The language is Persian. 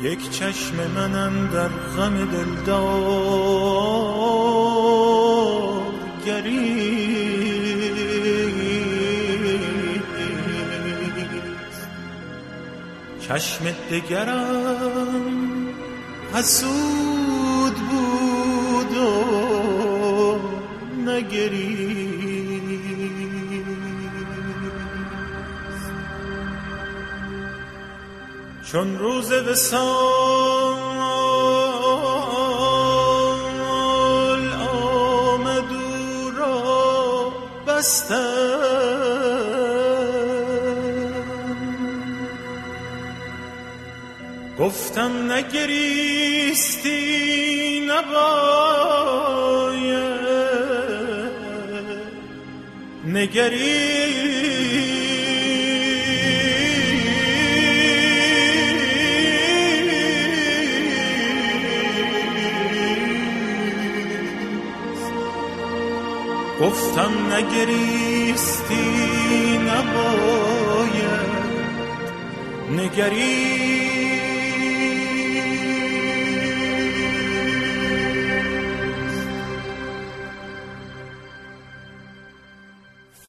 یک چشم منم در غم دلدار گریست، چشم دگرم حسود بود و نگریست. چون روز وصال آمد او را بستم، گفتم نگریستی نباید نگریست. گفتم نگریستی نباید نگریست.